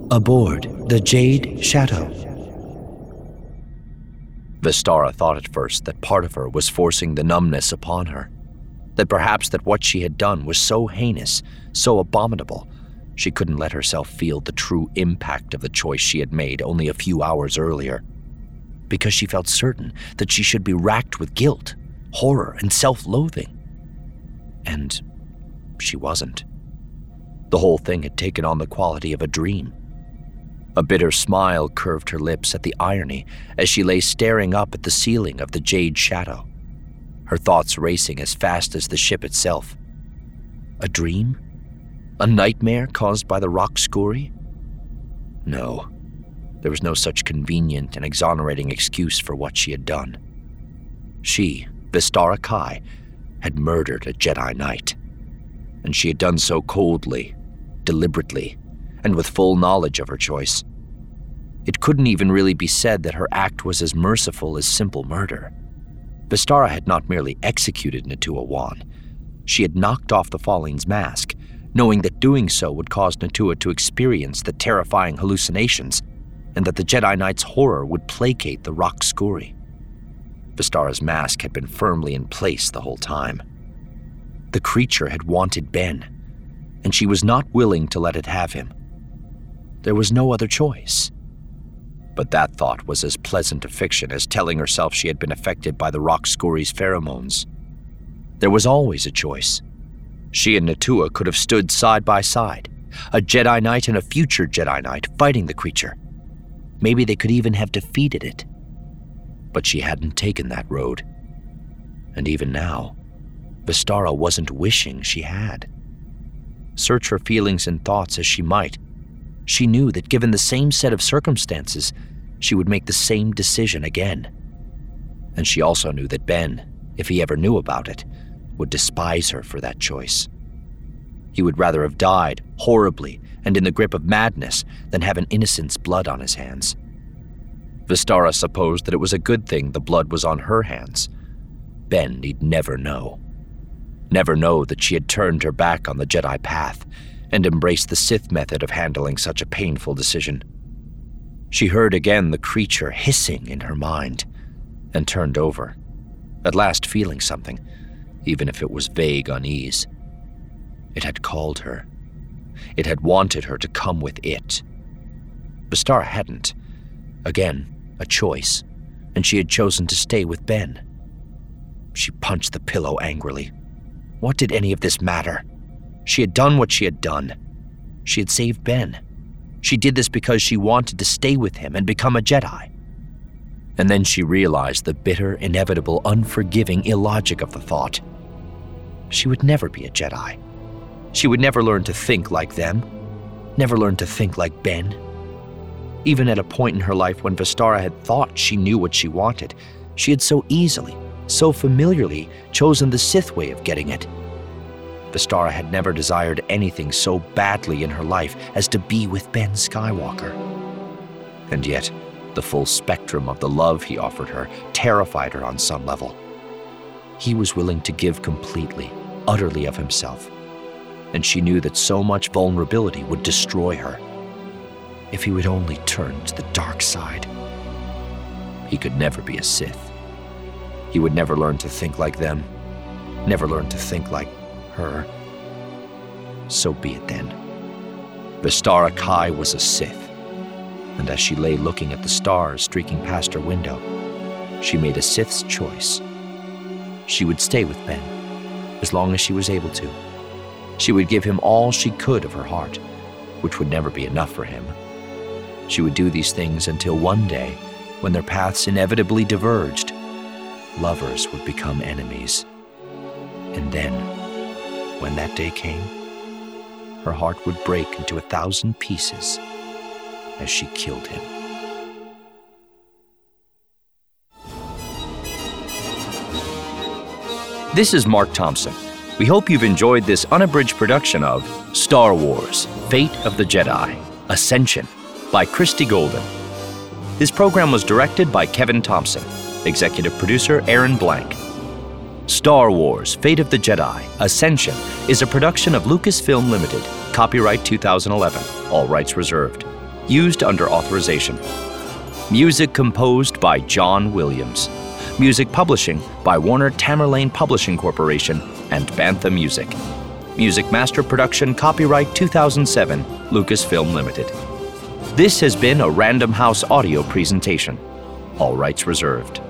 Aboard the Jade Shadow. Vestara thought at first that part of her was forcing the numbness upon her, that perhaps that what she had done was so heinous, so abominable, she couldn't let herself feel the true impact of the choice she had made only a few hours earlier, because she felt certain that she should be racked with guilt, horror, and self-loathing. And she wasn't. The whole thing had taken on the quality of a dream. A bitter smile curved her lips at the irony as she lay staring up at the ceiling of the Jade Shadow, her thoughts racing as fast as the ship itself. A dream? A nightmare caused by the rock scurry? No, there was no such convenient and exonerating excuse for what she had done. She, Vestara Khai, had murdered a Jedi Knight, and she had done so coldly, deliberately, and with full knowledge of her choice. It couldn't even really be said that her act was as merciful as simple murder. Vestara had not merely executed Natua Wan, she had knocked off the Falling's mask, knowing that doing so would cause Natua to experience the terrifying hallucinations, and that the Jedi Knight's horror would placate the rock scurry. Vestara's mask had been firmly in place the whole time. The creature had wanted Ben, and she was not willing to let it have him. There was no other choice. But that thought was as pleasant a fiction as telling herself she had been affected by the rock scurry's pheromones. There was always a choice. She and Natua could have stood side by side, a Jedi Knight and a future Jedi Knight fighting the creature. Maybe they could even have defeated it. But she hadn't taken that road. And even now, Vestara wasn't wishing she had. Search her feelings and thoughts as she might, she knew that given the same set of circumstances, she would make the same decision again. And she also knew that Ben, if he ever knew about it, would despise her for that choice. He would rather have died horribly and in the grip of madness than have an innocent's blood on his hands. Vestara supposed that it was a good thing the blood was on her hands. Ben need never know. Never know that she had turned her back on the Jedi path and embraced the Sith method of handling such a painful decision. She heard again the creature hissing in her mind and turned over, at last feeling something, even if it was vague unease. It had called her. It had wanted her to come with it. Vestara hadn't. Again, a choice, and she had chosen to stay with Ben. She punched the pillow angrily. What did any of this matter? She had done what she had done. She had saved Ben. She did this because she wanted to stay with him and become a Jedi. And then she realized the bitter, inevitable, unforgiving illogic of the thought. She would never be a Jedi. She would never learn to think like them, never learn to think like Ben. Even at a point in her life when Vestara had thought she knew what she wanted, she had so easily, so familiarly chosen the Sith way of getting it. Vestara had never desired anything so badly in her life as to be with Ben Skywalker. And yet, the full spectrum of the love he offered her terrified her on some level. He was willing to give completely, utterly of himself, and she knew that so much vulnerability would destroy her. If he would only turn to the dark side. He could never be a Sith. He would never learn to think like them, never learn to think like her. So be it then. Vestara Khai was a Sith, and as she lay looking at the stars streaking past her window, she made a Sith's choice. She would stay with Ben, as long as she was able to. She would give him all she could of her heart, which would never be enough for him. She would do these things until one day, when their paths inevitably diverged, lovers would become enemies. And then, when that day came, her heart would break into 1,000 pieces as she killed him. This is Mark Thompson. We hope you've enjoyed this unabridged production of Star Wars: Fate of the Jedi, Ascension by Christy Golden. This program was directed by Kevin Thompson, executive producer Aaron Blank. Star Wars: Fate of the Jedi, Ascension is a production of Lucasfilm Limited, copyright 2011, all rights reserved. Used under authorization. Music composed by John Williams. Music publishing by Warner Tamerlane Publishing Corporation and Bantha Music. Music master production copyright 2007, Lucasfilm Limited. This has been a Random House audio presentation. All rights reserved.